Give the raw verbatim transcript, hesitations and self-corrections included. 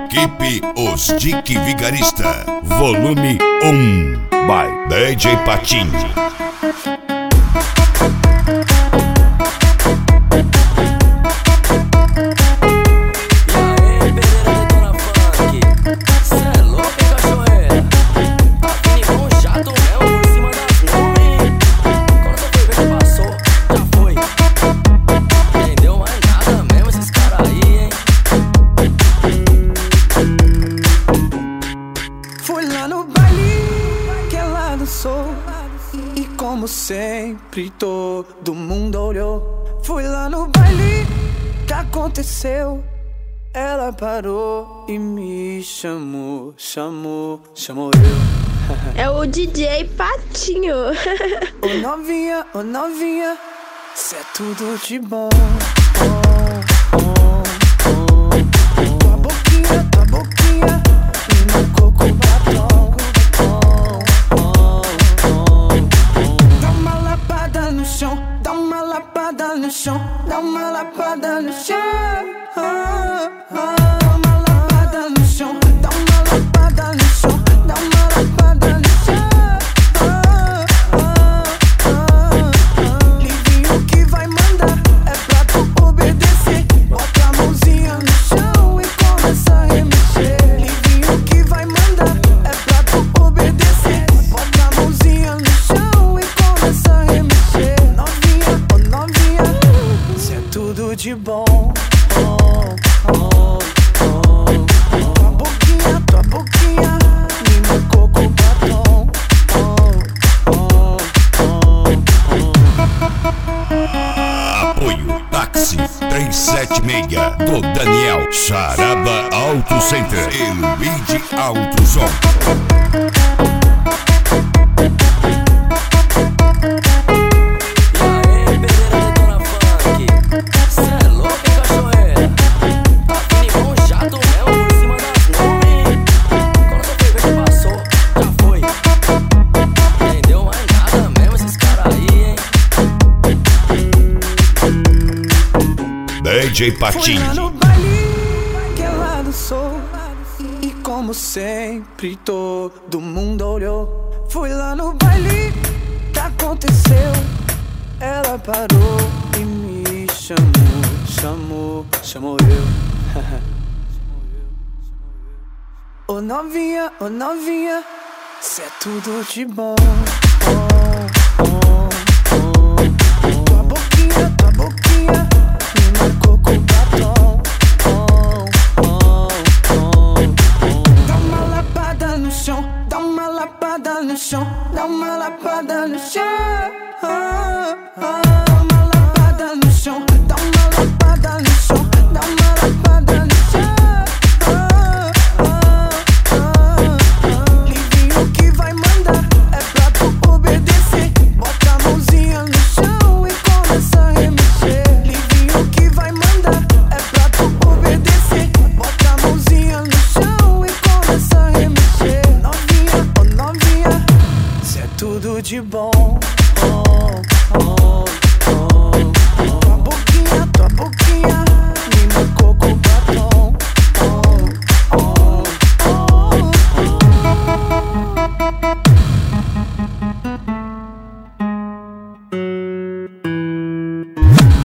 Equipe Os Dick Vigarista, volume um, by D J Patinho. E como sempre todo mundo olhou. Fui lá no baile, que aconteceu? Ela parou e me chamou, chamou, chamou eu. É o D J Patinho. Ô novinha, ô novinha, cê é tudo de bom. Oh, oh, oh, oh. Tua boquinha, tua boquinha, me marcou com batom. Dá uma lapada no chão, dá uma lapada no chão. Ah, ah, dá uma lapada no chão, dá uma lapada no chão, dá uma lapada no chão. Ah, ah, ah, ah. Livinho que vai mandar, é pra tu obedecer. Bota a mãozinha no chão e começa a remexer. Livinho que vai mandar, é pra tu obedecer. Bota a mãozinha no chão e começa a remexer. Tudo de bom, oh, oh, oh, oh. Tua boquinha, tua boquinha, me marcou com batom. Oh, oh, oh, oh. Apoio Táxi trezentos e setenta e seis do Daniel Charaba Auto Center e Luigi Auto Som. D J Patinho. Fui lá no baile, que lá do sol. E como sempre todo mundo olhou. Fui lá no baile, que aconteceu? Ela parou e me chamou, chamou, chamou eu. Ô novinha, ô novinha, cê é tudo de bom. Oh, oh.